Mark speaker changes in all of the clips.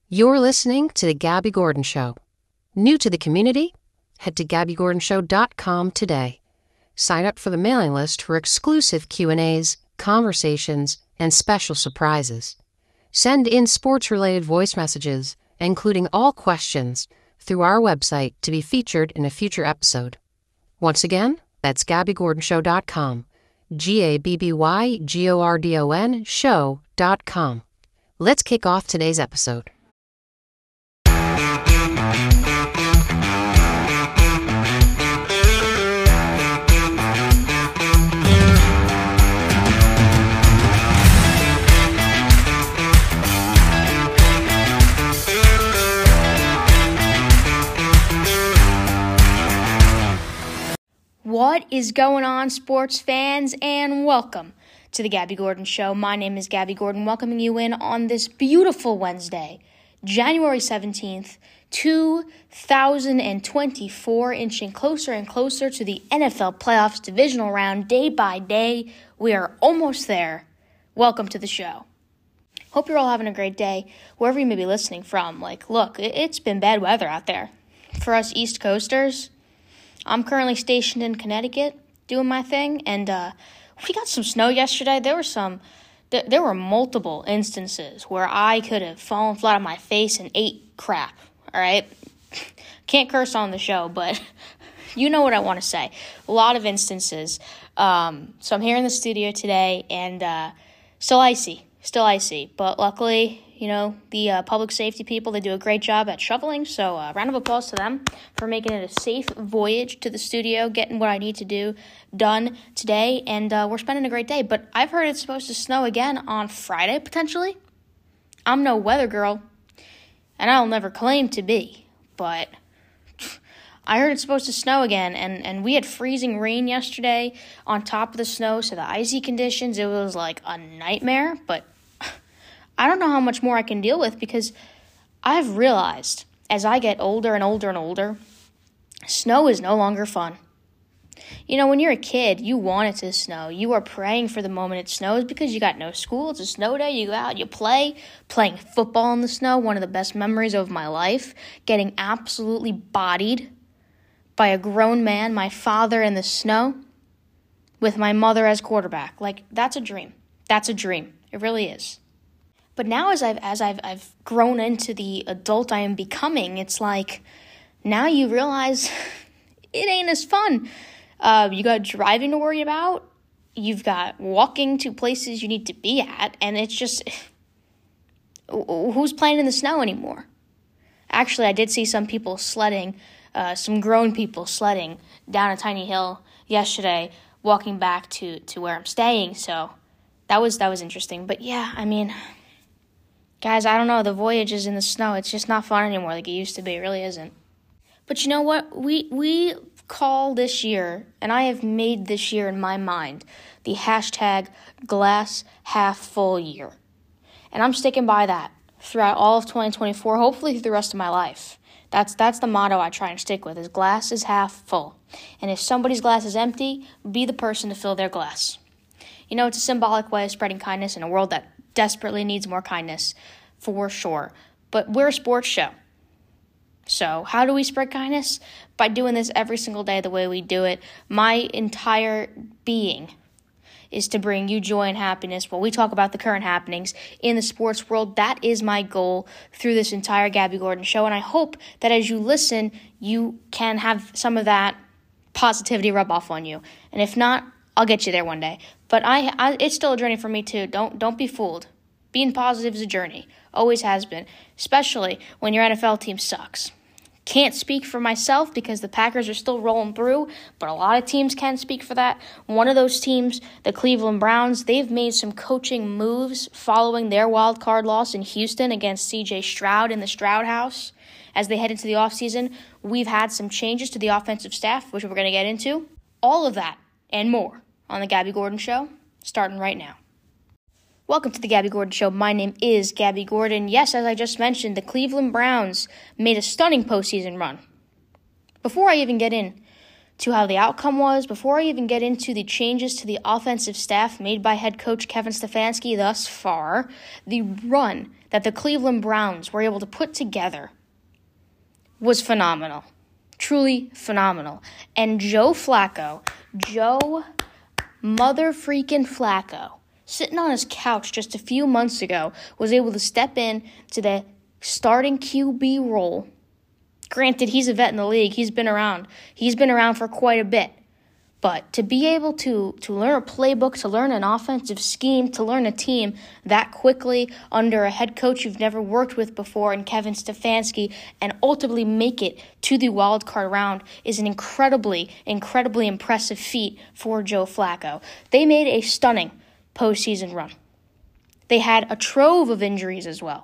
Speaker 1: You're listening to The Gabby Gordon Show. New to the community? Head to GabbyGordonShow.com today. Sign up for the mailing list for exclusive Q&As, conversations, and special surprises. Send in sports-related voice messages, including all questions, through our website to be featured in a future episode. Once again, that's GabbyGordonShow.com. GabbyGordon show.com. Let's kick off today's episode.
Speaker 2: What is going on, sports fans, and welcome to the Gabby Gordon Show. My name is Gabby Gordon, welcoming you in on this beautiful Wednesday, January 17th, 2024, inching closer and closer to the NFL playoffs divisional round day by day. We are almost there. Welcome to the show. Hope you're all having a great day, wherever you may be listening from. Look, it's been bad weather out there. For us East Coasters, I'm currently stationed in Connecticut doing my thing, and we got some snow yesterday. There were multiple instances where I could have fallen flat on my face and ate crap, all right? Can't curse on the show, but you know what I want to say. A lot of instances. So I'm here in the studio today, and still icy, but luckily, the public safety people, they do a great job at shoveling, so round of applause to them for making it a safe voyage to the studio, getting what I need to do done today, and we're spending a great day. But I've heard it's supposed to snow again on Friday, potentially. I'm no weather girl, and I'll never claim to be, but I heard it's supposed to snow again, and we had freezing rain yesterday on top of the snow, so the icy conditions, it was like a nightmare, but I don't know how much more I can deal with, because I've realized as I get older and older and older, snow is no longer fun. When you're a kid, you want it to snow. You are praying for the moment it snows because you got no school. It's a snow day. You go out, you play. Playing football in the snow, one of the best memories of my life. Getting absolutely bodied by a grown man, my father in the snow, with my mother as quarterback. That's a dream. That's a dream. It really is. But now as I've grown into the adult I am becoming, it's like now you realize it ain't as fun. You got driving to worry about. You've got walking to places you need to be at. And it's just, who's playing in the snow anymore? Actually, I did see some people sledding, some grown people sledding down a tiny hill yesterday, walking back to where I'm staying. So that was interesting. But yeah, guys, I don't know, the voyages in the snow, it's just not fun anymore like it used to be. It really isn't. But you know what? We call this year, and I have made this year in my mind, the hashtag glass half full year. And I'm sticking by that throughout all of 2024, hopefully through the rest of my life. That's the motto I try and stick with, is glass is half full. And if somebody's glass is empty, be the person to fill their glass. It's a symbolic way of spreading kindness in a world that desperately needs more kindness, for sure. But we're a sports show. So how do we spread kindness? By doing this every single day the way we do it. My entire being is to bring you joy and happiness while we talk about the current happenings in the sports world. That is my goal through this entire Gabby Gordon Show. And I hope that as you listen, you can have some of that positivity rub off on you. And if not, I'll get you there one day. But it's still a journey for me too. Don't be fooled. Being positive is a journey. Always has been. Especially when your NFL team sucks. Can't speak for myself because the Packers are still rolling through, but a lot of teams can speak for that. One of those teams, the Cleveland Browns, they've made some coaching moves following their wild card loss in Houston against C.J. Stroud in the Stroud House. As they head into the offseason, we've had some changes to the offensive staff, which we're going to get into. All of that and more on the Gabby Gordon Show, starting right now. Welcome to the Gabby Gordon Show. My name is Gabby Gordon. Yes, as I just mentioned, the Cleveland Browns made a stunning postseason run. Before I even get into how the outcome was, before I even get into the changes to the offensive staff made by head coach Kevin Stefanski thus far, the run that the Cleveland Browns were able to put together was phenomenal. Truly phenomenal. And Joe mother-freaking Flacco, sitting on his couch just a few months ago, was able to step in to the starting QB role. Granted, he's a vet in the league. He's been around. He's been around for quite a bit. But to be able to learn a playbook, to learn an offensive scheme, to learn a team that quickly under a head coach you've never worked with before in Kevin Stefanski, and ultimately make it to the wild card round is an incredibly, incredibly impressive feat for Joe Flacco. They made a stunning postseason run. They had a trove of injuries as well.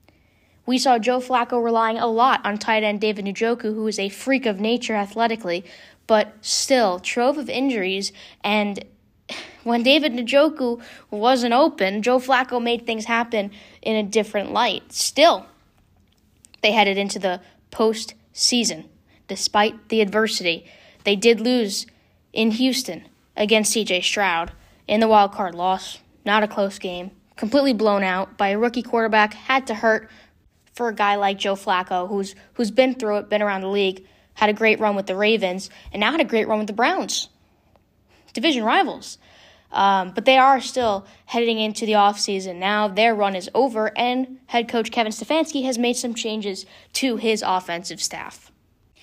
Speaker 2: We saw Joe Flacco relying a lot on tight end David Njoku, who is a freak of nature athletically, but still, trove of injuries. And when David Njoku wasn't open, Joe Flacco made things happen in a different light. Still, they headed into the postseason. Despite the adversity, they did lose in Houston against C.J. Stroud in the wild card loss. Not a close game. Completely blown out by a rookie quarterback. Had to hurt for a guy like Joe Flacco, who's been through it, been around the league, had a great run with the Ravens, and now had a great run with the Browns. Division rivals. But they are still heading into the offseason. Now their run is over, and head coach Kevin Stefanski has made some changes to his offensive staff.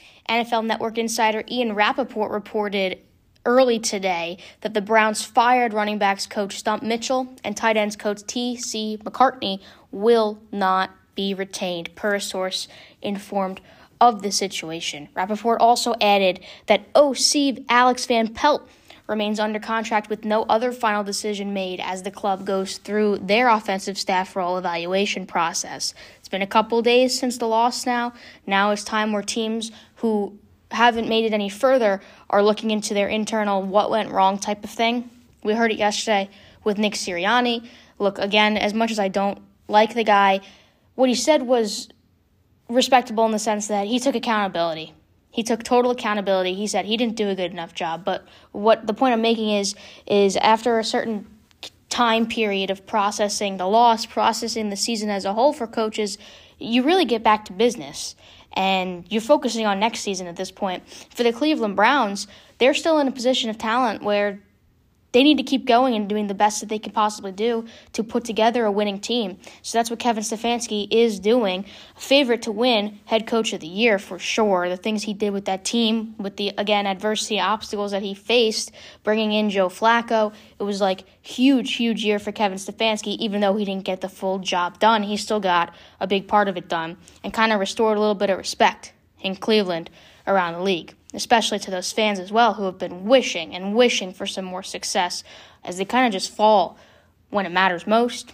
Speaker 2: NFL Network insider Ian Rappaport reported early today that the Browns fired running backs coach Stump Mitchell and tight ends coach T.C. McCartney will not be retained, per a source informed of the situation. Rappaport also added that OC Alex Van Pelt remains under contract with no other final decision made as the club goes through their offensive staff role evaluation process. It's been a couple days since the loss now. Now is time where teams who haven't made it any further are looking into their internal what went wrong type of thing. We heard it yesterday with Nick Sirianni. Look, again, as much as I don't like the guy, what he said was respectable in the sense that he took accountability. He took total accountability. He said he didn't do a good enough job. But what the point I'm making is after a certain time period of processing the loss, processing the season as a whole for coaches, you really get back to business. And you're focusing on next season at this point. For the Cleveland Browns, they're still in a position of talent where they need to keep going and doing the best that they can possibly do to put together a winning team. So that's what Kevin Stefanski is doing. A favorite to win head coach of the year for sure. The things he did with that team, with the, again, adversity, obstacles that he faced, bringing in Joe Flacco. It was like huge year for Kevin Stefanski. Even though he didn't get the full job done, he still got a big part of it done and kind of restored a little bit of respect in Cleveland around the league, especially to those fans as well who have been wishing for some more success as they kind of just fall when it matters most.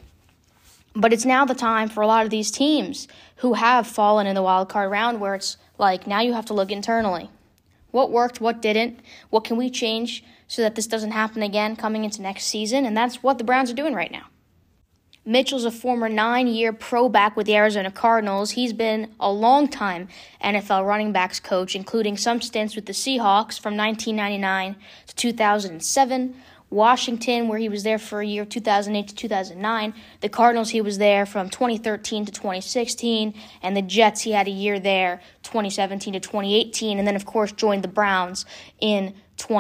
Speaker 2: But it's now the time for a lot of these teams who have fallen in the wild card round where it's like now you have to look internally. What worked, what didn't, what can we change so that this doesn't happen again coming into next season? And that's what the Browns are doing right now. Mitchell's a former 9-year pro back with the Arizona Cardinals. He's been a long-time NFL running backs coach, including some stints with the Seahawks from 1999 to 2007, Washington, where he was there for a year, 2008 to 2009, the Cardinals, he was there from 2013 to 2016, and the Jets, he had a year there, 2017 to 2018, and then, of course, joined the Browns in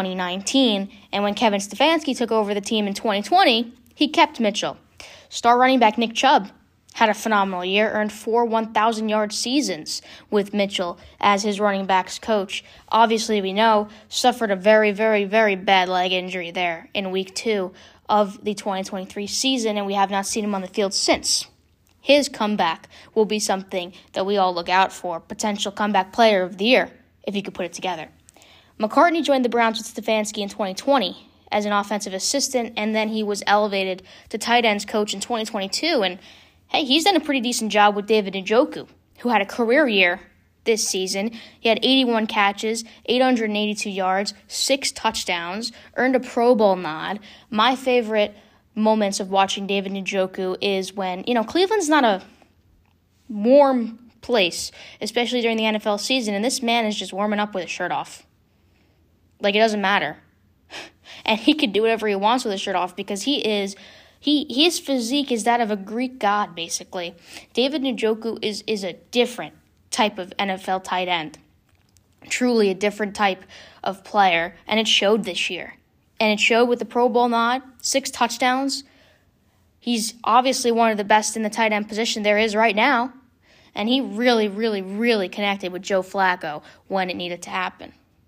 Speaker 2: 2019. And when Kevin Stefanski took over the team in 2020, he kept Mitchell. Star running back Nick Chubb had a phenomenal year, earned 4 1,000-yard seasons with Mitchell as his running backs coach. Obviously, we know, suffered a very, very, very bad leg injury there in Week 2 of the 2023 season, and we have not seen him on the field since. His comeback will be something that we all look out for, potential comeback player of the year, if he could put it together. McCartney joined the Browns with Stefanski in 2020 as an offensive assistant, and then he was elevated to tight ends coach in 2022. And, hey, he's done a pretty decent job with David Njoku, who had a career year this season. He had 81 catches, 882 yards, 6 touchdowns, earned a Pro Bowl nod. My favorite moments of watching David Njoku is when, Cleveland's not a warm place, especially during the NFL season, and this man is just warming up with his shirt off. Like, it doesn't matter. And he can do whatever he wants with his shirt off because he is, His physique is that of a Greek god, basically. David Njoku is a different type of NFL tight end. Truly a different type of player, and it showed this year. And it showed with the Pro Bowl nod, 6 touchdowns. He's obviously one of the best in the tight end position there is right now. And he really, really, really connected with Joe Flacco when it needed to happen.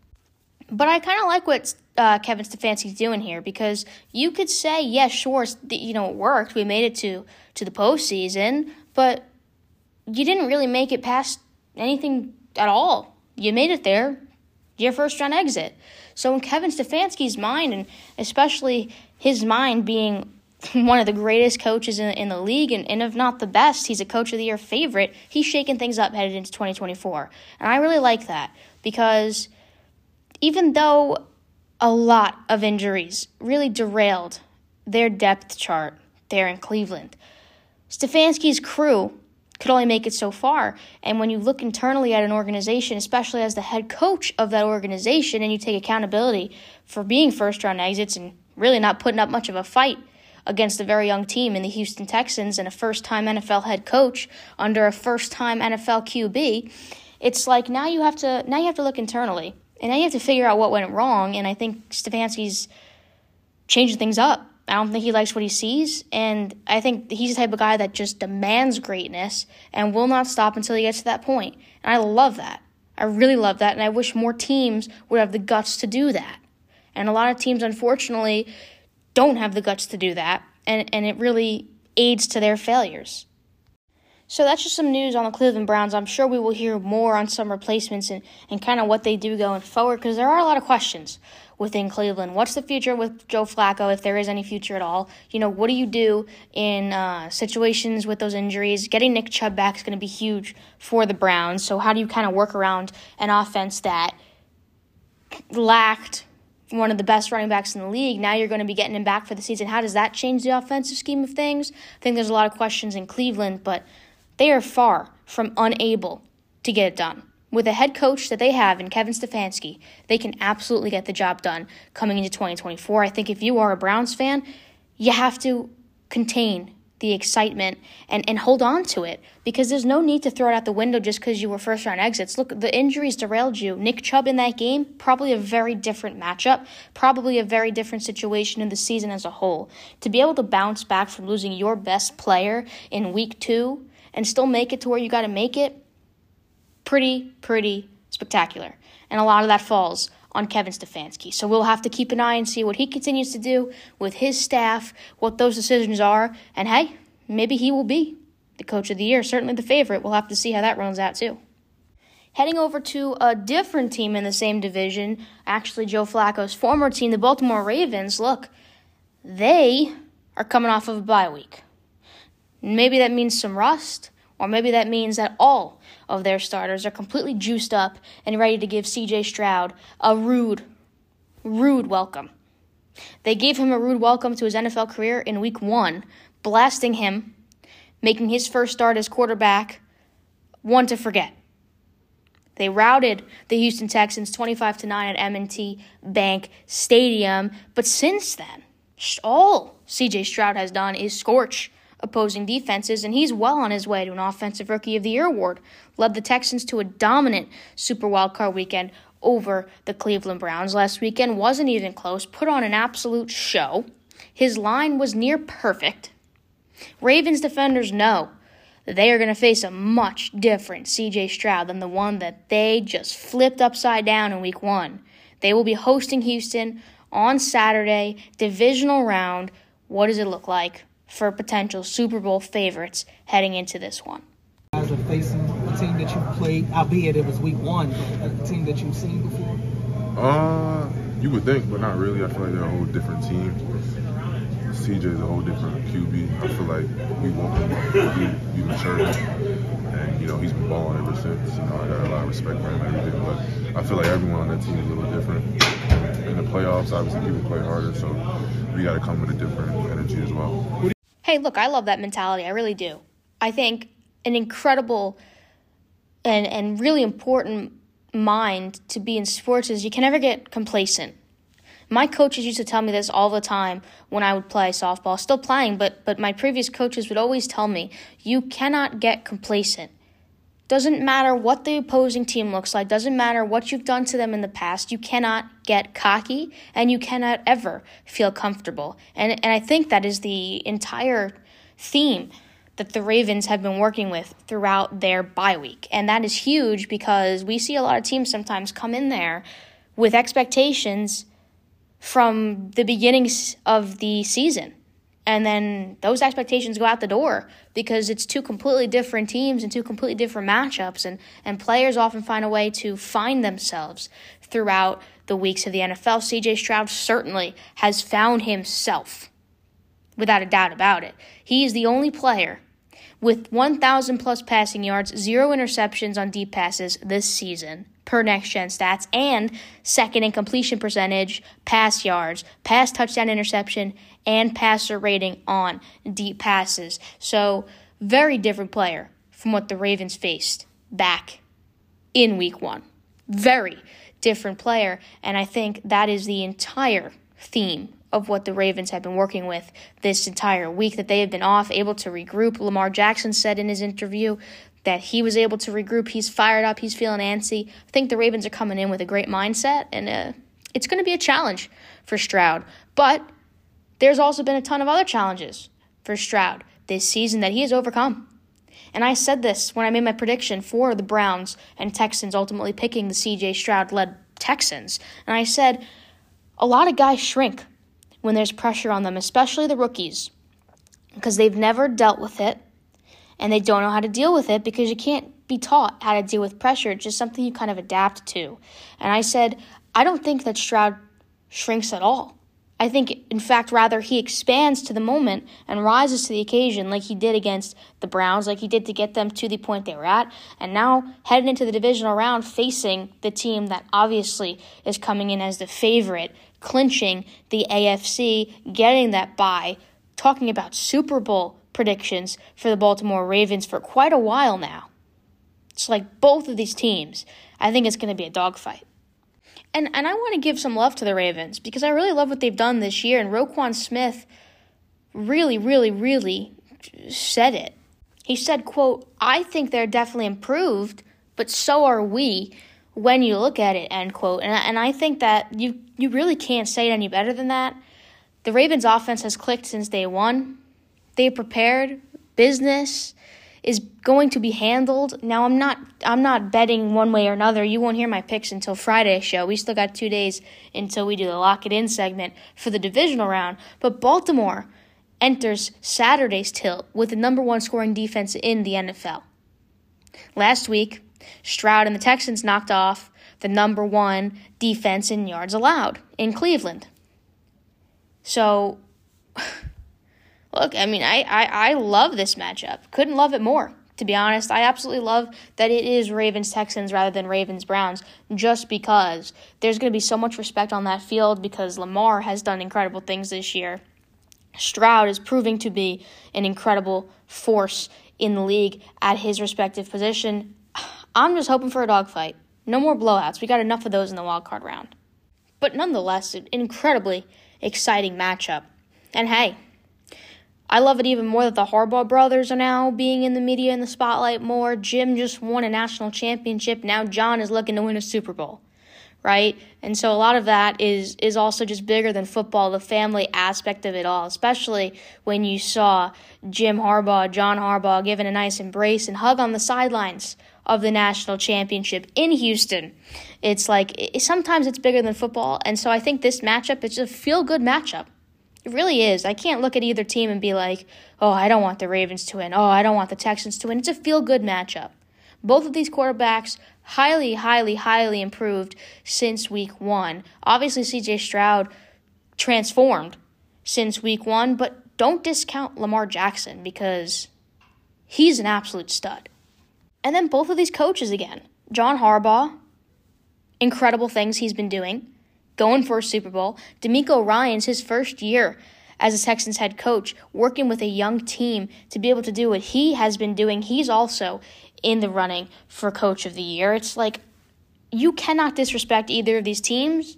Speaker 2: But I kind of like what Kevin Stefanski's doing here, because you could say, yeah, sure, it worked. We made it to the postseason, but you didn't really make it past anything at all. You made it there, your first-round exit. So in Kevin Stefanski's mind, and especially his mind being one of the greatest coaches in the league, and if not the best, he's a Coach of the Year favorite, he's shaking things up headed into 2024. And I really like that, because even though a lot of injuries really derailed their depth chart there in Cleveland, Stefanski's crew could only make it so far. And when you look internally at an organization, especially as the head coach of that organization, and you take accountability for being first-round exits and really not putting up much of a fight against a very young team in the Houston Texans and a first-time NFL head coach under a first-time NFL QB, it's like now you have to look internally, and now you have to figure out what went wrong. And I think Stefanski's changing things up. I don't think he likes what he sees, and I think he's the type of guy that just demands greatness and will not stop until he gets to that point. And I love that. I really love that, and I wish more teams would have the guts to do that. And a lot of teams, unfortunately, don't have the guts to do that, and it really aids to their failures. So that's just some news on the Cleveland Browns. I'm sure we will hear more on some replacements and kind of what they do going forward, because there are a lot of questions within Cleveland. What's the future with Joe Flacco, if there is any future at all? What do you do in situations with those injuries? Getting Nick Chubb back is going to be huge for the Browns. So how do you kind of work around an offense that lacked one of the best running backs in the league? Now you're going to be getting him back for the season. How does that change the offensive scheme of things? I think there's a lot of questions in Cleveland, but they are far from unable to get it done. With a head coach that they have in Kevin Stefanski, they can absolutely get the job done coming into 2024. I think if you are a Browns fan, you have to contain the excitement and hold on to it, because there's no need to throw it out the window just because you were first-round exits. Look, the injuries derailed you. Nick Chubb in that game, probably a very different matchup, probably a very different situation in the season as a whole. To be able to bounce back from losing your best player in week 2 and still make it to where you got to make it, pretty spectacular. And a lot of that falls on Kevin Stefanski. So we'll have to keep an eye and see what he continues to do with his staff, what those decisions are, and hey, maybe he will be the Coach of the Year, certainly the favorite. We'll have to see how that runs out too. Heading over to a different team in the same division, actually Joe Flacco's former team, the Baltimore Ravens. Look, they are coming off of a bye week. Maybe that means some rust, or maybe that means that all of their starters are completely juiced up and ready to give C.J. Stroud a rude welcome. They gave him a rude welcome to his NFL career in Week 1, blasting him, making his first start as quarterback one to forget. They routed the Houston Texans 25-9 at M&T Bank Stadium, but since then, all C.J. Stroud has done is scorch opposing defenses, and he's well on his way to an Offensive Rookie of the Year award. Led the Texans to a dominant Super Wildcard weekend over the Cleveland Browns last weekend. Wasn't even close. Put on an absolute show. His line was near perfect. Ravens defenders know that they are going to face a much different C.J. Stroud than the one that they just flipped upside down in Week 1. They will be hosting Houston on Saturday, divisional round. What does it look like for potential Super Bowl favorites heading into this one?
Speaker 3: Guys are facing a team that you've played, albeit it was Week 1, a team that you've seen before?
Speaker 4: You would think, but not really. I feel like they're a whole different team. CJ is a whole different QB. I feel like we want him to be mature. And, he's been balling ever since. I got a lot of respect for him and everything. But I feel like everyone on that team is a little different. In the playoffs, obviously, people play harder, so we got to come with a different energy as well.
Speaker 2: Hey, look, I love that mentality. I really do. I think an incredible and really important mind to be in sports is you can never get complacent. My coaches used to tell me this all the time when I would play softball. Still playing, but my previous coaches would always tell me, you cannot get complacent. Doesn't matter what the opposing team looks like. Doesn't matter what you've done to them in the past. You cannot get cocky, and you cannot ever feel comfortable. And I think that is the entire theme that the Ravens have been working with throughout their bye week. And that is huge because we see a lot of teams sometimes come in there with expectations from the beginnings of the season. And then those expectations go out the door because it's two completely different teams and two completely different matchups. And players often find a way to find themselves throughout the weeks of the NFL. C.J. Stroud certainly has found himself, without a doubt about it. He is the only player with 1,000-plus passing yards, 0 interceptions on deep passes this season, per Next Gen Stats, and second in completion percentage, pass yards, pass touchdown interception, and passer rating on deep passes. So, very different player from what the Ravens faced back in Week 1. Very different player, and I think that is the entire theme of what the Ravens have been working with this entire week, that they have been off, able to regroup. Lamar Jackson said in his interview that he was able to regroup. He's fired up. He's feeling antsy. I think the Ravens are coming in with a great mindset, and it's going to be a challenge for Stroud. But there's also been a ton of other challenges for Stroud this season that he has overcome. And I said this when I made my prediction for the Browns and Texans ultimately picking the C.J. Stroud-led Texans. And I said a lot of guys shrink when there's pressure on them, especially the rookies, because they've never dealt with it. And they don't know how to deal with it because you can't be taught how to deal with pressure. It's just something you kind of adapt to. And I said, I don't think that Stroud shrinks at all. I think, in fact, rather he expands to the moment and rises to the occasion like he did against the Browns, like he did to get them to the point they were at. And now heading into the divisional round, facing the team that obviously is coming in as the favorite, clinching the AFC, getting that bye, talking about Super Bowl predictions for the Baltimore Ravens for quite a while now. It's like both of these teams, I think it's going to be a dogfight. And I want to give some love to the Ravens because I really love what they've done this year. And Roquan Smith really, really, really said it. He said, quote, I think they're definitely improved, but so are we when you look at it, end quote. And I think that you really can't say it any better than that. The Ravens offense has clicked since day one. They prepared. Business is going to be handled. Now, I'm not betting one way or another. You won't hear my picks until Friday's show. We still got 2 days until we do the Lock It In segment for the divisional round. But Baltimore enters Saturday's tilt with the number 1 scoring defense in the NFL. Last week, Stroud and the Texans knocked off the number 1 defense in yards allowed in Cleveland. So, look, I mean, I love this matchup. Couldn't love it more, to be honest. I absolutely love that it is Ravens-Texans rather than Ravens-Browns, just because there's going to be so much respect on that field because Lamar has done incredible things this year. Stroud is proving to be an incredible force in the league at his respective position. I'm just hoping for a dogfight. No more blowouts. We got enough of those in the wildcard round. But nonetheless, an incredibly exciting matchup. And hey, I love it even more that the Harbaugh brothers are now being in the media in the spotlight more. Jim just won a national championship. Now John is looking to win a Super Bowl, right? And so a lot of that is also just bigger than football, the family aspect of it all, especially when you saw John Harbaugh giving a nice embrace and hug on the sidelines of the national championship in Houston. It's like sometimes it's bigger than football, and so I think this matchup is a feel-good matchup. It really is. I can't look at either team and be like, oh, I don't want the Ravens to win. Oh, I don't want the Texans to win. It's a feel-good matchup. Both of these quarterbacks highly, highly, highly improved since week 1. Obviously, C.J. Stroud transformed since week 1, but don't discount Lamar Jackson because he's an absolute stud. And then both of these coaches again. John Harbaugh, incredible things he's been doing. Going for a Super Bowl. DeMeco Ryans, his first year as a Texans head coach, working with a young team to be able to do what he has been doing. He's also in the running for Coach of the Year. It's like you cannot disrespect either of these teams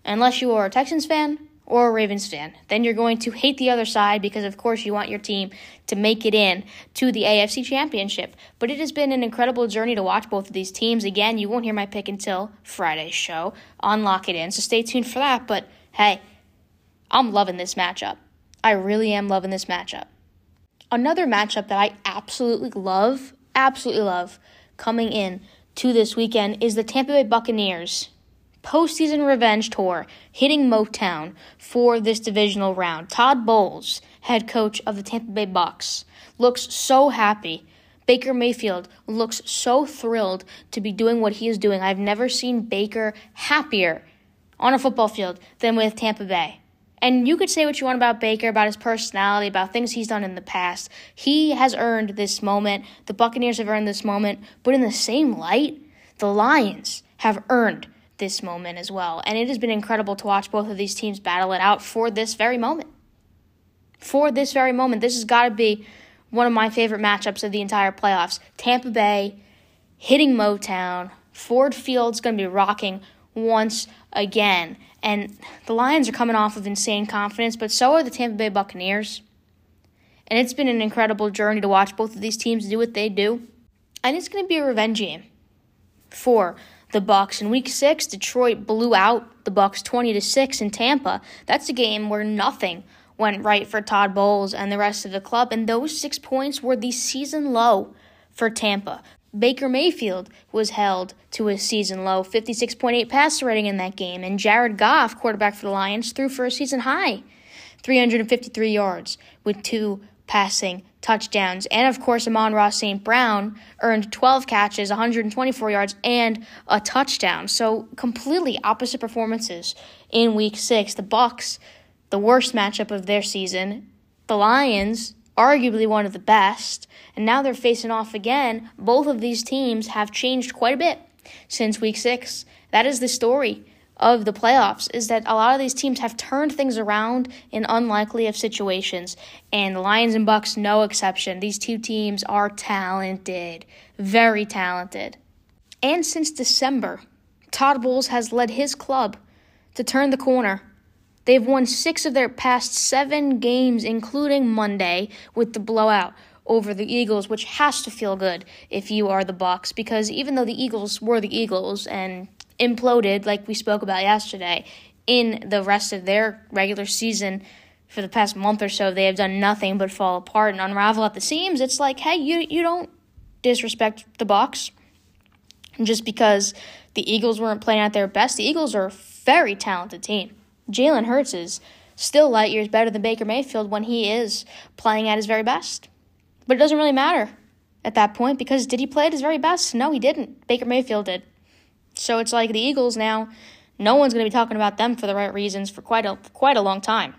Speaker 2: unless you are a Texans fan or a Ravens fan. Then you're going to hate the other side because, of course, you want your team to make it in to the AFC Championship. But it has been an incredible journey to watch both of these teams. Again, you won't hear my pick until Friday's show on Lock It In, so stay tuned for that. But, hey, I'm loving this matchup. I really am loving this matchup. Another matchup that I absolutely love, coming in to this weekend is the Tampa Bay Buccaneers postseason revenge tour hitting Motown for this divisional round. Todd Bowles, head coach of the Tampa Bay Bucs, looks so happy. Baker Mayfield looks so thrilled to be doing what he is doing. I've never seen Baker happier on a football field than with Tampa Bay. And you could say what you want about Baker, about his personality, about things he's done in the past. He has earned this moment. The Buccaneers have earned this moment. But in the same light, the Lions have earned this moment as well. And it has been incredible to watch both of these teams battle it out for this very moment. This has got to be one of my favorite matchups of the entire playoffs. Tampa Bay hitting Motown. Ford Field's going to be rocking once again. And the Lions are coming off of insane confidence, but so are the Tampa Bay Buccaneers. And it's been an incredible journey to watch both of these teams do what they do. And it's going to be a revenge game for the Bucs. In Week 6, Detroit blew out the Bucs 20-6 in Tampa. That's a game where nothing went right for Todd Bowles and the rest of the club, and those 6 points were the season low for Tampa. Baker Mayfield was held to a season low 56.8 passer rating in that game, and Jared Goff, quarterback for the Lions, threw for a season high 353 yards with 2 passing touchdowns. And, of course, Amon-Ra St. Brown earned 12 catches, 124 yards, and a touchdown. So completely opposite performances in Week 6. The Bucs, the worst matchup of their season. The Lions, arguably one of the best. And now they're facing off again. Both of these teams have changed quite a bit since Week 6. That is the story of the playoffs, is that a lot of these teams have turned things around in unlikely of situations, and the Lions and Bucs, no exception. These two teams are talented, very talented. And since December, Todd Bowles has led his club to turn the corner. They've won 6 of their past 7 games, including Monday with the blowout over the Eagles, which has to feel good if you are the Bucs, because even though the Eagles were the Eagles and imploded, like we spoke about yesterday, in the rest of their regular season for the past month or so, they have done nothing but fall apart and unravel at the seams. It's like, hey, you don't disrespect the Bucs just because the Eagles weren't playing at their best. The Eagles are a very talented team. Jalen Hurts is still light years better than Baker Mayfield when he is playing at his very best. But it doesn't really matter at that point, because did he play at his very best? No, he didn't. Baker Mayfield did. So it's like the Eagles now, no one's going to be talking about them for the right reasons for quite a long time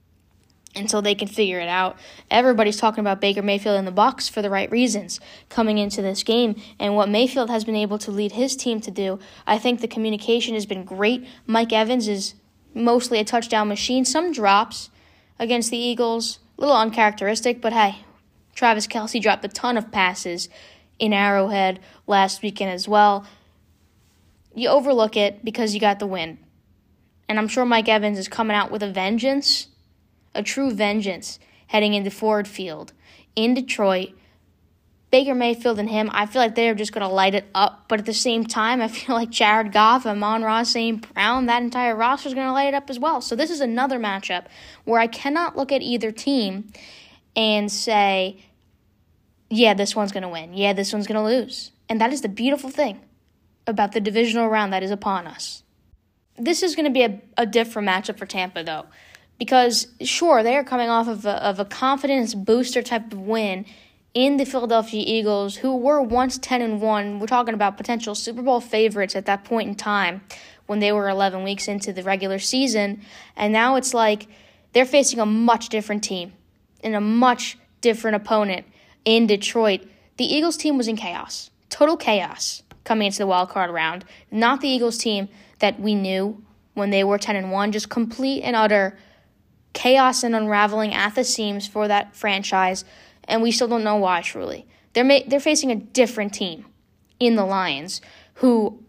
Speaker 2: until they can figure it out. Everybody's talking about Baker Mayfield and the Bucs for the right reasons coming into this game, and what Mayfield has been able to lead his team to do. I think the communication has been great. Mike Evans is mostly a touchdown machine. Some drops against the Eagles, a little uncharacteristic, but hey, Travis Kelce dropped a ton of passes in Arrowhead last weekend as well. You overlook it because you got the win. And I'm sure Mike Evans is coming out with a vengeance, a true vengeance, heading into Ford Field in Detroit. Baker Mayfield and him, I feel like they're just going to light it up. But at the same time, I feel like Jared Goff, Amon-Ra St. Brown, that entire roster is going to light it up as well. So this is another matchup where I cannot look at either team and say, yeah, this one's going to win. Yeah, this one's going to lose. And that is the beautiful thing about the divisional round that is upon us. This is going to be a different matchup for Tampa, though, because, sure, they are coming off of a confidence booster type of win in the Philadelphia Eagles, who were once 10-1. We're talking about potential Super Bowl favorites at that point in time when they were 11 weeks into the regular season, and now it's like they're facing a much different team and a much different opponent in Detroit. The Eagles team was in chaos, total chaos, coming into the wild card round. Not the Eagles team that we knew when they were 10-1, just complete and utter chaos and unraveling at the seams for that franchise, and we still don't know why, truly. They're facing a different team in the Lions, who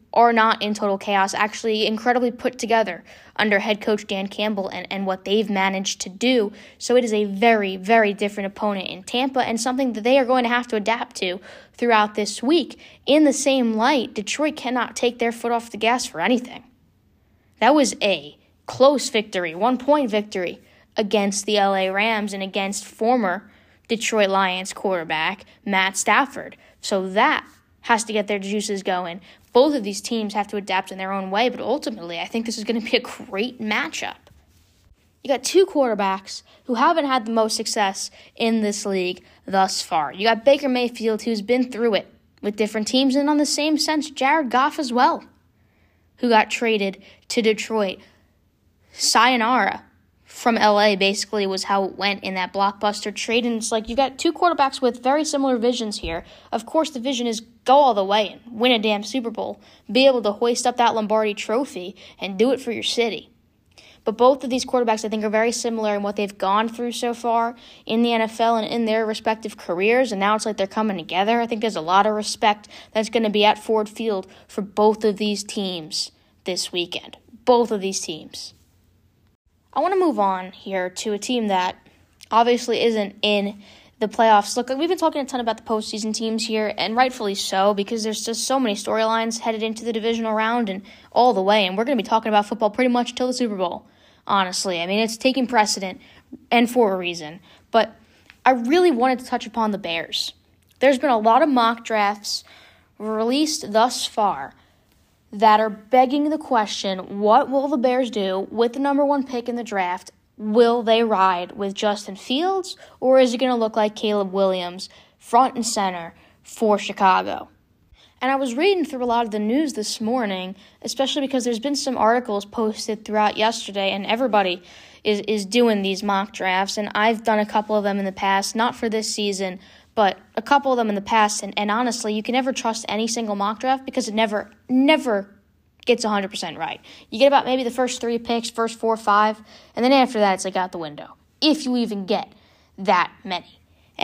Speaker 2: are not in total chaos, actually incredibly put together under head coach Dan Campbell and what they've managed to do. So it is a very, very different opponent in Tampa and something that they are going to have to adapt to throughout this week. In the same light, Detroit cannot take their foot off the gas for anything. That was a close victory, 1-point victory against the LA Rams and against former Detroit Lions quarterback Matt Stafford. So that has to get their juices going. Both of these teams have to adapt in their own way, but ultimately I think this is going to be a great matchup. You got two quarterbacks who haven't had the most success in this league thus far. You got Baker Mayfield, who's been through it with different teams, and on the same sense, Jared Goff as well, who got traded to Detroit. Sayonara from LA basically was how it went in that blockbuster trade. And it's like you got two quarterbacks with very similar visions here. Of course, the vision is go all the way and win a damn Super Bowl, be able to hoist up that Lombardi trophy and do it for your city. But both of these quarterbacks, I think, are very similar in what they've gone through so far in the NFL and in their respective careers. And now it's like they're coming together. I think there's a lot of respect that's going to be at Ford Field for both of these teams this weekend. Both of these teams. I want to move on here to a team that obviously isn't in the playoffs. Look, we've been talking a ton about the postseason teams here, and rightfully so, because there's just so many storylines headed into the divisional round and all the way, and we're going to be talking about football pretty much until the Super Bowl, honestly. I mean, it's taking precedent, and for a reason. But I really wanted to touch upon the Bears. There's been a lot of mock drafts released thus far that are begging the question, what will the Bears do with the number 1 pick in the draft? Will they ride with Justin Fields, or is it going to look like Caleb Williams front and center for Chicago? And I was reading through a lot of the news this morning, especially because there's been some articles posted throughout yesterday, and everybody is doing these mock drafts, and I've done a couple of them in the past, not for this season, but a couple of them in the past, and honestly, you can never trust any single mock draft because it never gets 100% right. You get about maybe the first 3 picks, first 4 or 5, and then after that, it's like out the window, if you even get that many.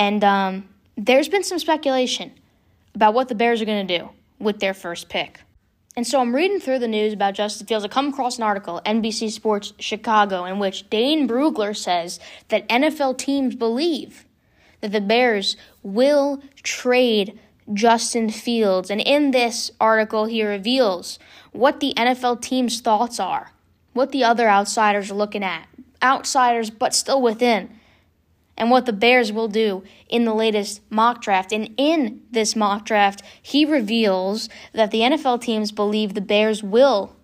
Speaker 2: And there's been some speculation about what the Bears are going to do with their first pick. And so I'm reading through the news about Justin Fields. I come across an article, NBC Sports Chicago, in which Dane Brugler says that NFL teams believe that the Bears will trade Justin Fields. And in this article, he reveals what the NFL team's thoughts are, what the other outsiders are looking at, outsiders but still within, and what the Bears will do in the latest mock draft. And in this mock draft, he reveals that the NFL teams believe the Bears will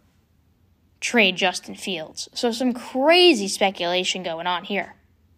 Speaker 2: trade Justin Fields. So some crazy speculation going on here.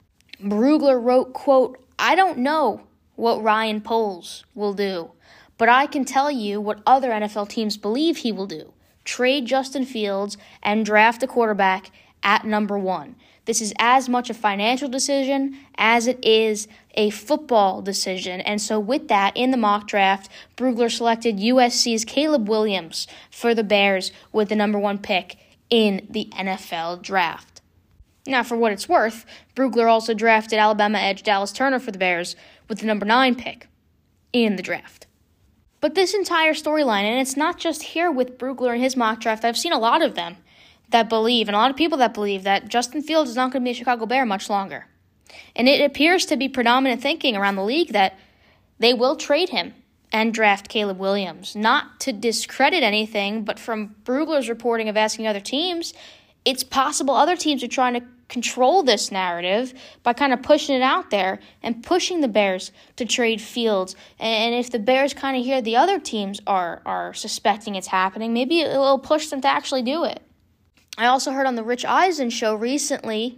Speaker 2: Brugler wrote, quote, "I don't know what Ryan Poles will do, but I can tell you what other NFL teams believe he will do. Trade Justin Fields and draft a quarterback at number 1. This is as much a financial decision as it is a football decision." And so with that, in the mock draft, Brugler selected USC's Caleb Williams for the Bears with the number 1 pick in the NFL draft. Now, for what it's worth, Brugler also drafted Alabama edge Dallas Turner for the Bears with the number 9 pick in the draft. But this entire storyline, and it's not just here with Brugler and his mock draft, I've seen a lot of them that believe, and a lot of people that believe, that Justin Fields is not going to be a Chicago Bear much longer. And it appears to be predominant thinking around the league that they will trade him and draft Caleb Williams. Not to discredit anything, but from Brugler's reporting of asking other teams, it's possible other teams are trying to control this narrative by kind of pushing it out there and pushing the Bears to trade Fields. And if the Bears kind of hear the other teams are suspecting it's happening, maybe it will push them to actually do it. I also heard on the Rich Eisen show recently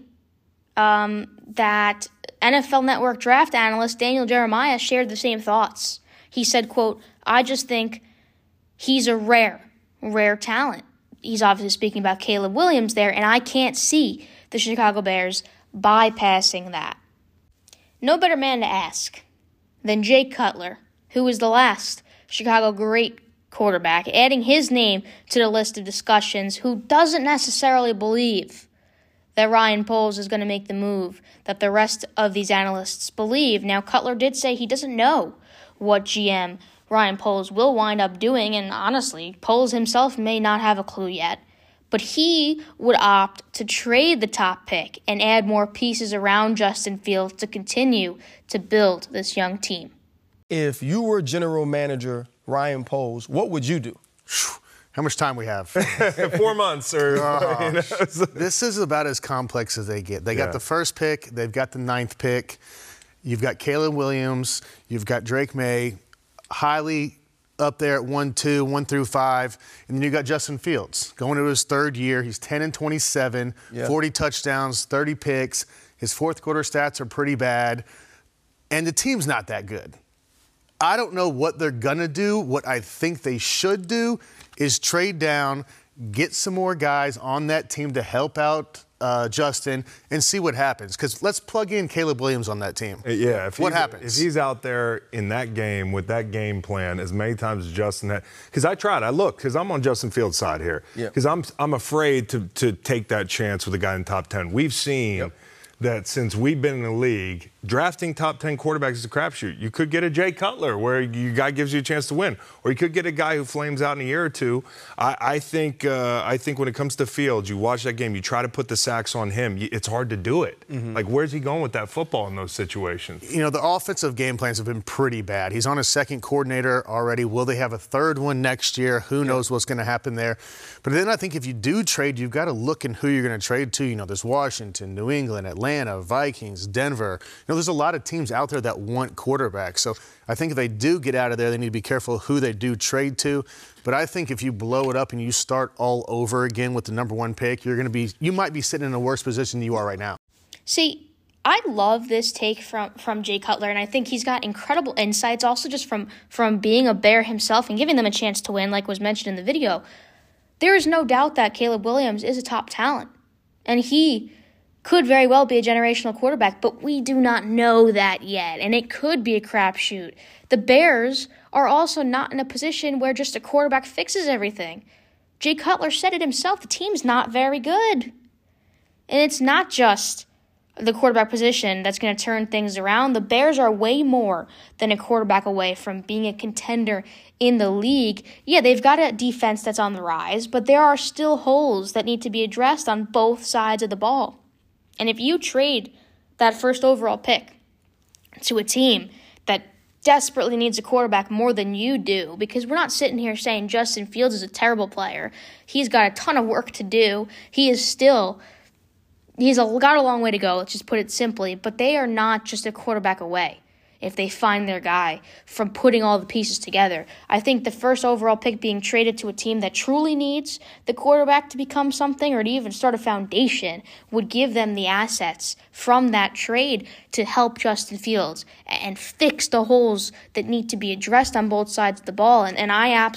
Speaker 2: that NFL Network draft analyst Daniel Jeremiah shared the same thoughts. He said, quote, "I just think he's a rare talent." He's obviously speaking about Caleb Williams there, and I can't see the Chicago Bears bypassing that. No better man to ask than Jay Cutler, who was the last Chicago great quarterback, adding his name to the list of discussions, who doesn't necessarily believe that Ryan Poles is going to make the move that the rest of these analysts believe. Now, Cutler did say he doesn't know what GM Ryan Poles will wind up doing, and honestly, Poles himself may not have a clue yet, but he would opt to trade the top pick and add more pieces around Justin Fields to continue to build this young team.
Speaker 5: If you were general manager Ryan Poles, what would you do?
Speaker 6: How much time we have?
Speaker 5: 4 months or
Speaker 6: This is about as complex as they get. They got the first pick. They've got the 9th pick. You've got Caleb Williams. You've got Drake May, highly up there at 1-2, 1 through 5. And then you got Justin Fields going to his 3rd year. He's 10-27, 40 touchdowns, 30 picks. His 4th quarter stats are pretty bad. And the team's not that good. I don't know what they're going to do. What I think they should do is trade down, get some more guys on that team to help out Justin, and see what happens. Because let's plug in Caleb Williams on that team.
Speaker 7: Yeah.
Speaker 6: What happens?
Speaker 7: If he's out there in that game with that game plan as many times as Justin had. Because I looked, because I'm on Justin Fields' side here. Because I'm afraid to take that chance with a guy in the top 10. We've seen that since we've been in the league, drafting top 10 quarterbacks is a crapshoot. You could get a Jay Cutler where your guy gives you a chance to win, or you could get a guy who flames out in a year or two. I think when it comes to Fields, you watch that game, you try to put the sacks on him. It's hard to do it. Like, where's he going with that football in those situations?
Speaker 6: You know, the offensive game plans have been pretty bad. He's on his 2nd coordinator already. Will they have a 3rd one next year? Who knows what's going to happen there? But then I think if you do trade, you've got to look in who you're going to trade to. You know, there's Washington, New England, Atlanta, Vikings, Denver. You know, there's a lot of teams out there that want quarterbacks. So I think if they do get out of there, they need to be careful who they do trade to. But I think if you blow it up and you start all over again with the number 1 pick, you might be sitting in a worse position than you are right now.
Speaker 2: See, I love this take from Jay Cutler, and I think he's got incredible insights also just from being a Bear himself and giving them a chance to win, like was mentioned in the video. There is no doubt that Caleb Williams is a top talent, and he could very well be a generational quarterback, but we do not know that yet, and it could be a crapshoot. The Bears are also not in a position where just a quarterback fixes everything. Jay Cutler said it himself, the team's not very good. And it's not just the quarterback position that's going to turn things around. The Bears are way more than a quarterback away from being a contender in the league. Yeah, they've got a defense that's on the rise, but there are still holes that need to be addressed on both sides of the ball. And if you trade that 1st overall pick to a team that desperately needs a quarterback more than you do, because we're not sitting here saying Justin Fields is a terrible player. He's got a ton of work to do. He's got a long way to go, let's just put it simply, but they are not just a quarterback away if they find their guy from putting all the pieces together. I think the 1st overall pick being traded to a team that truly needs the quarterback to become something or to even start a foundation would give them the assets from that trade to help Justin Fields and fix the holes that need to be addressed on both sides of the ball. And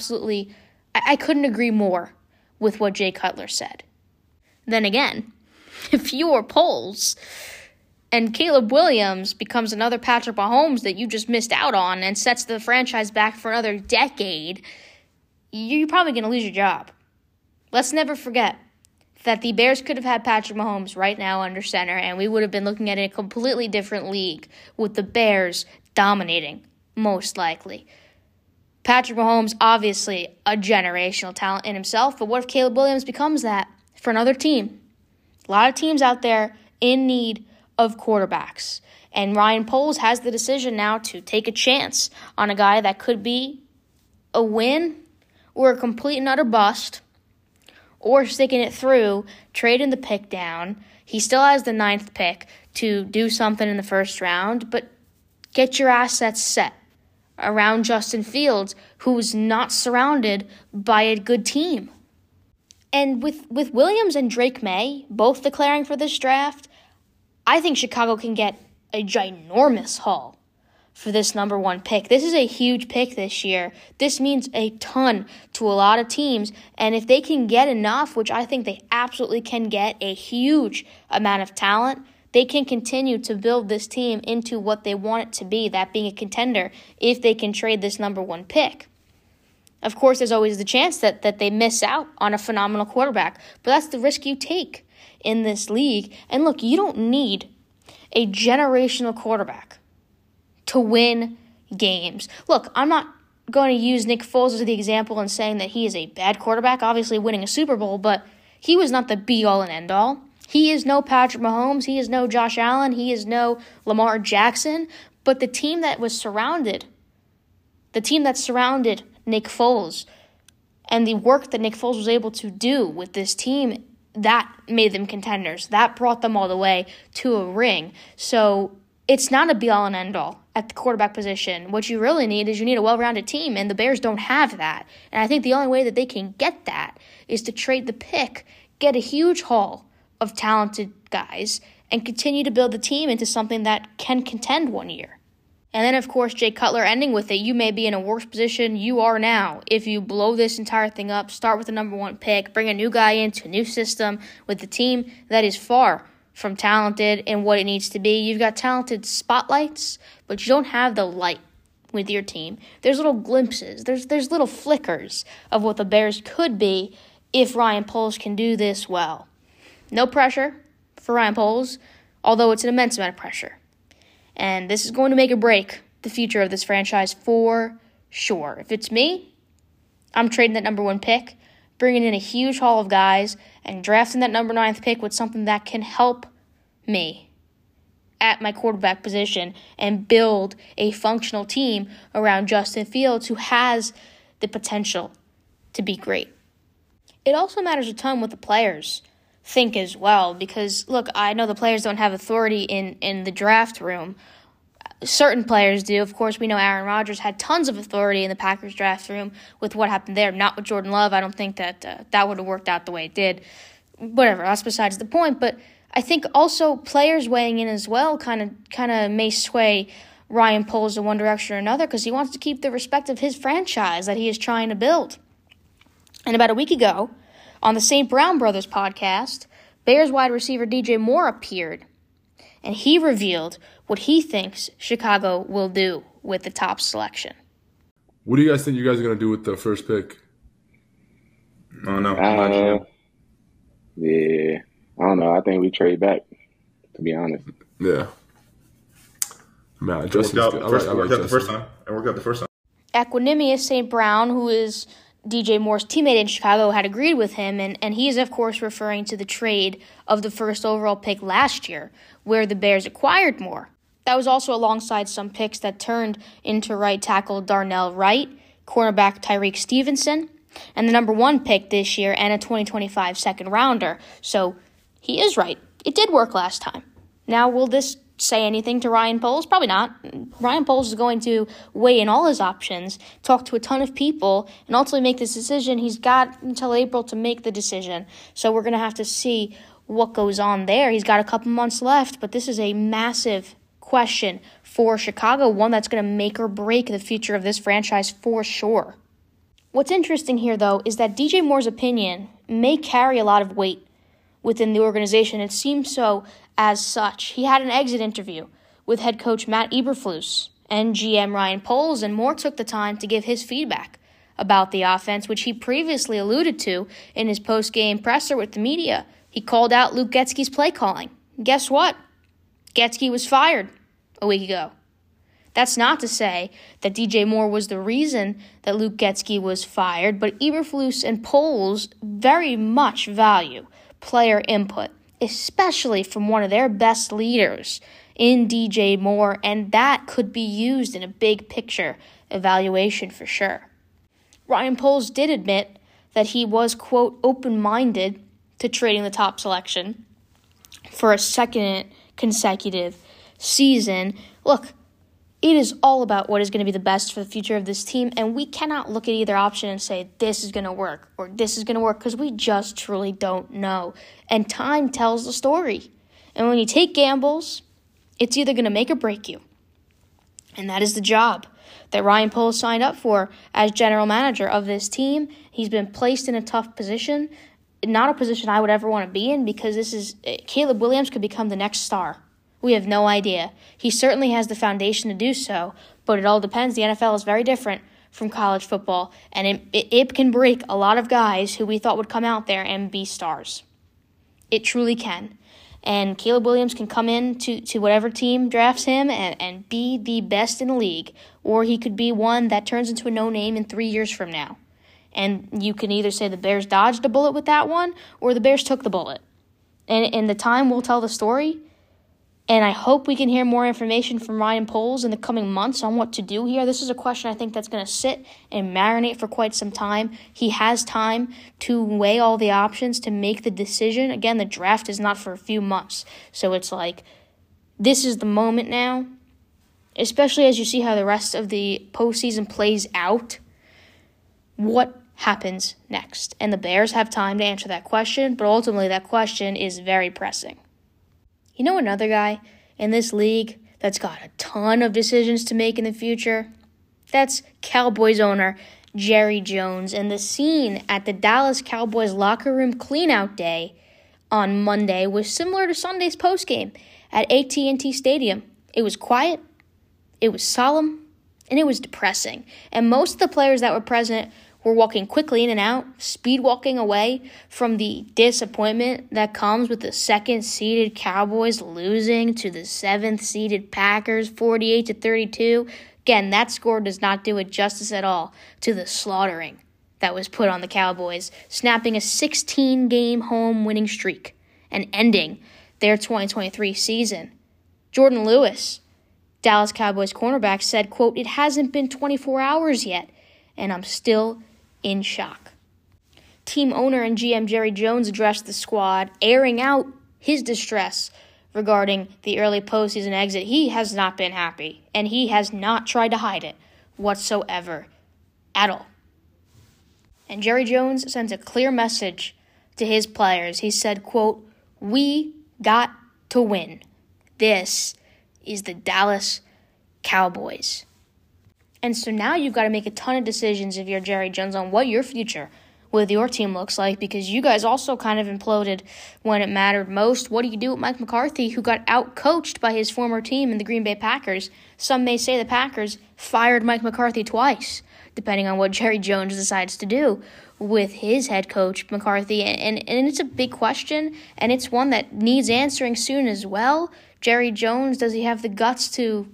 Speaker 2: I couldn't agree more with what Jay Cutler said. Then again, if you were Poles and Caleb Williams becomes another Patrick Mahomes that you just missed out on and sets the franchise back for another decade, you're probably going to lose your job. Let's never forget that the Bears could have had Patrick Mahomes right now under center, and we would have been looking at a completely different league with the Bears dominating, most likely. Patrick Mahomes, obviously a generational talent in himself, but what if Caleb Williams becomes that for another team? A lot of teams out there in need of quarterbacks. And Ryan Poles has the decision now to take a chance on a guy that could be a win or a complete and utter bust, or sticking it through, trading the pick down. He still has the 9th pick to do something in the 1st round, but get your assets set around Justin Fields, who's not surrounded by a good team. And with Williams and Drake May both declaring for this draft, I think Chicago can get a ginormous haul for this number 1 pick. This is a huge pick this year. This means a ton to a lot of teams. And if they can get enough, which I think they absolutely can get, a huge amount of talent, they can continue to build this team into what they want it to be, that being a contender, if they can trade this number 1 pick. Of course, there's always the chance that they miss out on a phenomenal quarterback, but that's the risk you take in this league. And look, you don't need a generational quarterback to win games. Look, I'm not going to use Nick Foles as the example and saying that he is a bad quarterback, obviously winning a Super Bowl, but he was not the be-all and end-all. He is no Patrick Mahomes. He is no Josh Allen. He is no Lamar Jackson. But the team that surrounded Nick Foles and the work that Nick Foles was able to do with this team, that made them contenders. That brought them all the way to a ring. So it's not a be-all and end-all at the quarterback position. What you really need is you need a well-rounded team, and the Bears don't have that. And I think the only way that they can get that is to trade the pick, get a huge haul of talented guys, and continue to build the team into something that can contend one year. And then, of course, Jay Cutler ending with it, you may be in a worse position you are now if you blow this entire thing up, start with the number 1 pick, bring a new guy into a new system with a team that is far from talented in what it needs to be. You've got talented spotlights, but you don't have the light with your team. There's little glimpses, there's little flickers of what the Bears could be if Ryan Poles can do this well. No pressure for Ryan Poles, although it's an immense amount of pressure. And this is going to make or break the future of this franchise for sure. If it's me, I'm trading that number 1 pick, bringing in a huge haul of guys, and drafting that number 9th pick with something that can help me at my quarterback position and build a functional team around Justin Fields, who has the potential to be great. It also matters a ton what the players think as well, because, look, I know the players don't have authority in the draft room. Certain players do. Of course, we know Aaron Rodgers had tons of authority in the Packers draft room with what happened there. Not with Jordan Love. I don't think that that would have worked out the way it did. Whatever, that's besides the point. But I think also players weighing in as well kind of may sway Ryan Poles in one direction or another, because he wants to keep the respect of his franchise that he is trying to build. And about a week ago, on the St. Brown Brothers podcast, Bears wide receiver DJ Moore appeared, and he revealed what he thinks Chicago will do with the top selection.
Speaker 8: What do you guys think you guys are going to do with the first pick?
Speaker 9: I don't know. Yeah, I don't know. I think we trade back, to be honest.
Speaker 8: Yeah. Man, Justin's good.
Speaker 9: It worked out the first time.
Speaker 2: Equanimous St. Brown, who is DJ Moore's teammate in Chicago, had agreed with him, and he is, of course, referring to the trade of the first overall pick last year, where the Bears acquired Moore. That was also alongside some picks that turned into right tackle Darnell Wright, cornerback Tyreek Stevenson, and the number 1 pick this year and a 2025 second-rounder. So he is right. It did work last time. Now, will this say anything to Ryan Poles? Probably not. Ryan Poles is going to weigh in all his options, talk to a ton of people, and ultimately make this decision. He's got until April to make the decision. So we're going to have to see what goes on there. He's got a couple months left, but this is a massive question for Chicago, one that's going to make or break the future of this franchise for sure. What's interesting here, though, is that DJ Moore's opinion may carry a lot of weight within the organization. It seems so as such. He had an exit interview with head coach Matt Eberflus and GM Ryan Poles, and Moore took the time to give his feedback about the offense, which he previously alluded to in his post-game presser with the media. He called out Luke Getsky's play calling. Guess what? Getsky was fired a week ago. That's not to say that DJ Moore was the reason that Luke Getsky was fired, but Eberflus and Poles very much value player input, especially from one of their best leaders in DJ Moore, and that could be used in a big picture evaluation for sure. Ryan Poles did admit that he was, quote, open-minded to trading the top selection for a second consecutive season. Look, it is all about what is going to be the best for the future of this team, and we cannot look at either option and say this is going to work or this is going to work, because we just truly don't know. And time tells the story. And when you take gambles, it's either going to make or break you. And that is the job that Ryan Poles signed up for as general manager of this team. He's been placed in a tough position, not a position I would ever want to be in, because Caleb Williams could become the next star. We have no idea. He certainly has the foundation to do so, but it all depends. The NFL is very different from college football, and it can break a lot of guys who we thought would come out there and be stars. It truly can. And Caleb Williams can come in to whatever team drafts him and be the best in the league. Or he could be one that turns into a no-name in 3 years from now. And you can either say the Bears dodged a bullet with that one or the Bears took the bullet. And the time will tell the story. And I hope we can hear more information from Ryan Poles in the coming months on what to do here. This is a question I think that's going to sit and marinate for quite some time. He has time to weigh all the options to make the decision. Again, the draft is not for a few months. So it's like, this is the moment now, especially as you see how the rest of the postseason plays out. What happens next? And the Bears have time to answer that question, but ultimately that question is very pressing. You know another guy in this league that's got a ton of decisions to make in the future? That's Cowboys owner Jerry Jones. And the scene at the Dallas Cowboys locker room cleanout day on Monday was similar to Sunday's postgame at AT&T Stadium. It was quiet, it was solemn, and it was depressing. And most of the players that were present were walking quickly in and out, speed walking away from the disappointment that comes with the second-seeded Cowboys losing to the seventh-seeded Packers 48-32. Again, that score does not do it justice at all to the slaughtering that was put on the Cowboys, snapping a 16-game home winning streak and ending their 2023 season. Jordan Lewis, Dallas Cowboys cornerback, said, quote, "It hasn't been 24 hours yet, and I'm still in shock." Team owner and GM Jerry Jones addressed the squad, airing out his distress regarding the early postseason exit. He has not been happy, and he has not tried to hide it whatsoever at all. And Jerry Jones sends a clear message to his players. He said, quote, "We got to win. This is the Dallas Cowboys." And so now you've got to make a ton of decisions if you're Jerry Jones on what your future with your team looks like, because you guys also kind of imploded when it mattered most. What do you do with Mike McCarthy, who got out-coached by his former team in the Green Bay Packers? Some may say the Packers fired Mike McCarthy twice, depending on what Jerry Jones decides to do with his head coach, McCarthy. And it's a big question, and it's one that needs answering soon as well. Jerry Jones, does he have the guts to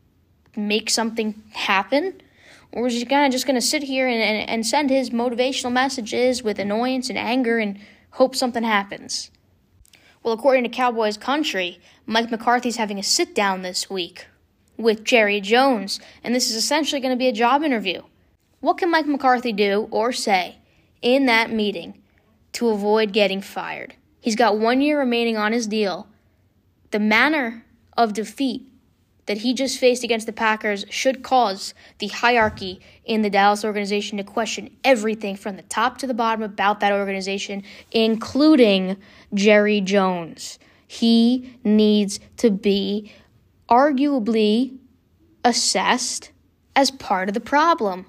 Speaker 2: make something happen? Or is he kind of just going to sit here and send his motivational messages with annoyance and anger and hope something happens? Well, according to Cowboys Country, Mike McCarthy's having a sit-down this week with Jerry Jones, and this is essentially going to be a job interview. What can Mike McCarthy do or say in that meeting to avoid getting fired? He's got 1 year remaining on his deal. The manner of defeat that he just faced against the Packers should cause the hierarchy in the Dallas organization to question everything from the top to the bottom about that organization, including Jerry Jones. He needs to be arguably assessed as part of the problem.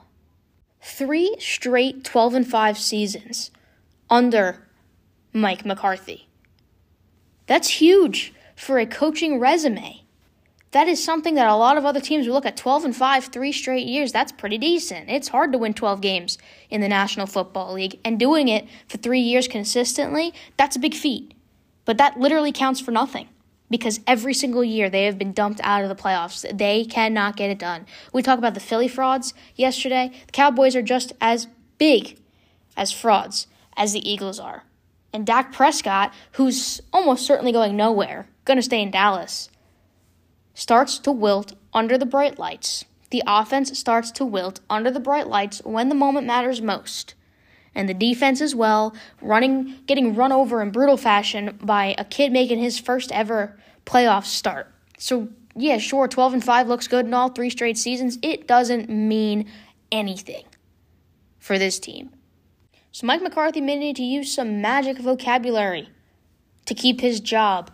Speaker 2: 3 straight 12-5 seasons under Mike McCarthy. That's huge for a coaching resume. That is something that a lot of other teams will look at. 12-5, 3 straight years, that's pretty decent. It's hard to win 12 games in the National Football League, and doing it for 3 years consistently, that's a big feat. But that literally counts for nothing, because every single year they have been dumped out of the playoffs. They cannot get it done. We talked about the Philly frauds yesterday. The Cowboys are just as big as frauds as the Eagles are. And Dak Prescott, who's almost certainly going nowhere, going to stay in Dallas, starts to wilt under the bright lights. The offense starts to wilt under the bright lights when the moment matters most. And the defense as well, getting run over in brutal fashion by a kid making his first ever playoff start. So, yeah, sure, 12-5 looks good in all 3 straight seasons. It doesn't mean anything for this team. So Mike McCarthy may need to use some magic vocabulary to keep his job.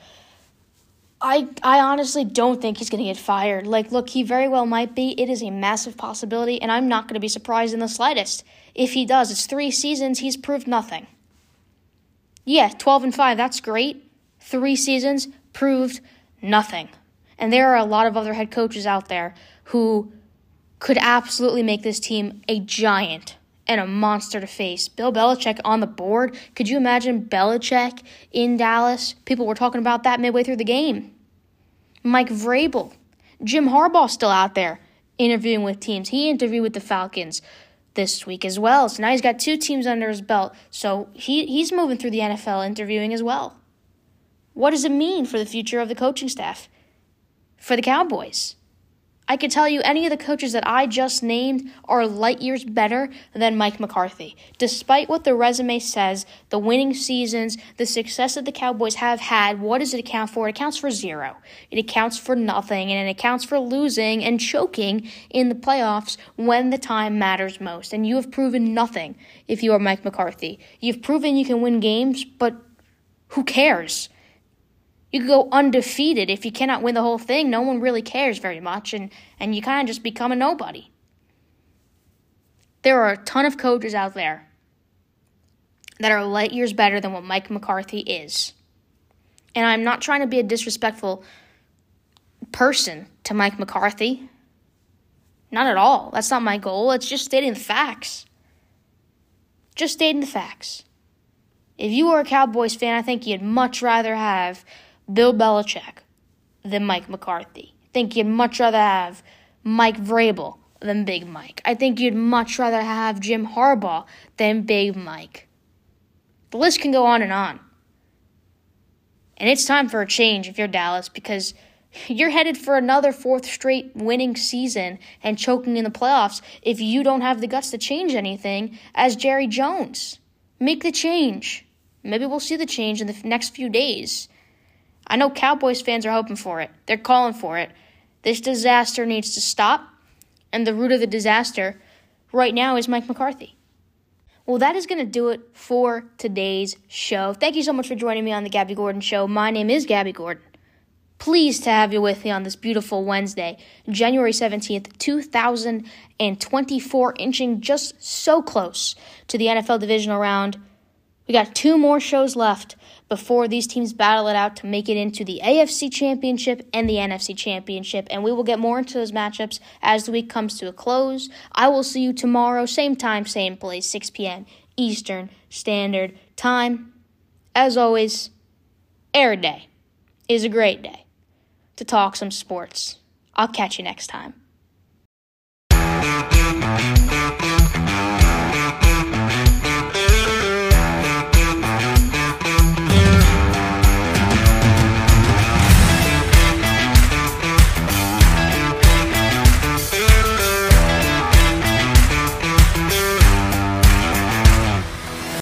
Speaker 2: I honestly don't think he's going to get fired. Look, he very well might be. It is a massive possibility, and I'm not going to be surprised in the slightest if he does. It's 3 seasons. He's proved nothing. Yeah, 12-5, that's great. 3 seasons, proved nothing. And there are a lot of other head coaches out there who could absolutely make this team a giant and a monster to face. Bill Belichick on the board. Could you imagine Belichick in Dallas? People were talking about that midway through the game. Mike Vrabel. Jim Harbaugh still out there interviewing with teams. He interviewed with the Falcons this week as well. So now he's got 2 teams under his belt. So he's moving through the NFL interviewing as well. What does it mean for the future of the coaching staff for the Cowboys? I could tell you any of the coaches that I just named are light years better than Mike McCarthy. Despite what the resume says, the winning seasons, the success that the Cowboys have had, what does it account for? It accounts for 0. It accounts for nothing, and it accounts for losing and choking in the playoffs when the time matters most. And you have proven nothing if you are Mike McCarthy. You've proven you can win games, but who cares? You could go undefeated. If you cannot win the whole thing, no one really cares very much, and you kind of just become a nobody. There are a ton of coaches out there that are light years better than what Mike McCarthy is. And I'm not trying to be a disrespectful person to Mike McCarthy. Not at all. That's not my goal. It's just stating the facts. Just stating the facts. If you were a Cowboys fan, I think you'd much rather have Bill Belichick than Mike McCarthy. I think you'd much rather have Mike Vrabel than Big Mike. I think you'd much rather have Jim Harbaugh than Big Mike. The list can go on. And it's time for a change if you're Dallas, because you're headed for another 4th straight winning season and choking in the playoffs if you don't have the guts to change anything as Jerry Jones. Make the change. Maybe we'll see the change in the next few days. I know Cowboys fans are hoping for it. They're calling for it. This disaster needs to stop, and the root of the disaster right now is Mike McCarthy. Well, that is going to do it for today's show. Thank you so much for joining me on the Gabby Gordon Show. My name is Gabby Gordon. Pleased to have you with me on this beautiful Wednesday, January 17th, 2024, inching just so close to the NFL divisional round. We got 2 more shows left before these teams battle it out to make it into the AFC Championship and the NFC Championship, and we will get more into those matchups as the week comes to a close. I will see you tomorrow, same time, same place, 6 p.m. Eastern Standard Time. As always, every day is a great day to talk some sports. I'll catch you next time.